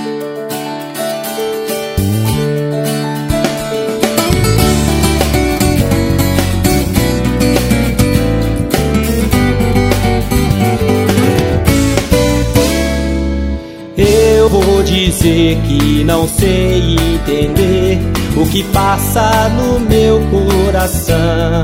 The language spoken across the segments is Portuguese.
Eu vou dizer que não sei entender o que passa no meu coração.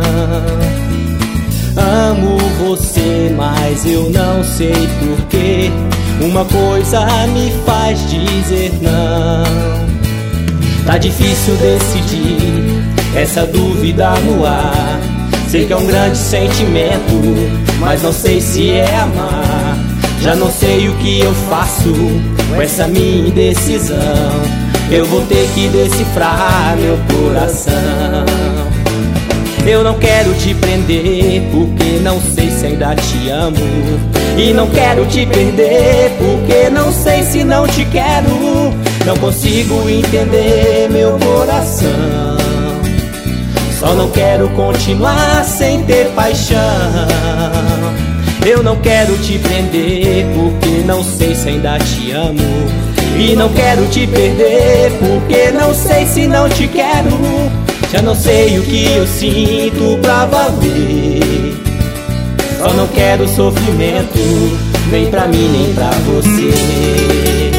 Amo você, mas eu não sei porquê. Uma coisa me faz dizer não. Tá difícil decidir, essa dúvida no ar. Sei que é um grande sentimento, mas não sei se é amar. Já não sei o que eu faço com essa minha indecisão. Eu vou ter que decifrar meu coração. Eu não quero te prender, porque não sei se ainda te amo. E não quero te perder, porque não sei se não te quero. Não consigo entender meu coração. Só não quero continuar sem ter paixão. Eu não quero te prender, porque não sei se ainda te amo. E não quero te perder, porque não sei se não te quero. Já não sei o que eu sinto pra valer. Só não quero sofrimento, nem pra mim, nem pra você.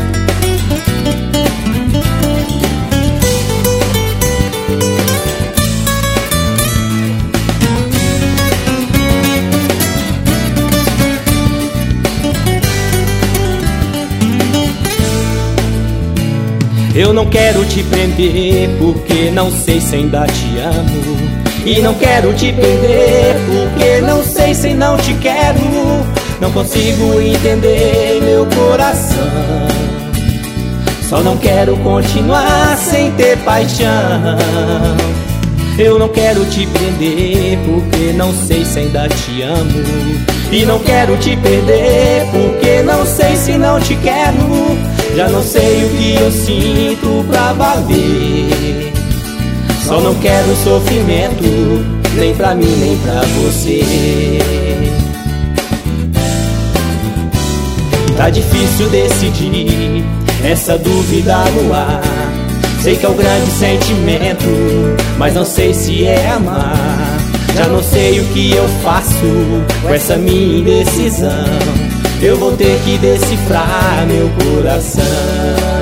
Eu não quero te prender, porque não sei se ainda te amo. E não quero te perder, porque não sei se não te quero. Não consigo entender meu coração. Só não quero continuar sem ter paixão. Eu não quero te prender, porque não sei se ainda te amo. E não quero te perder, porque não sei se não te quero. Já não sei o que eu sinto pra valer. Só não quero sofrimento, nem pra mim, nem pra você. Tá difícil decidir, essa dúvida no ar. Sei que é um grande sentimento, mas não sei se é amar. Já não sei o que eu faço com essa minha indecisão. Eu vou ter que decifrar meu coração.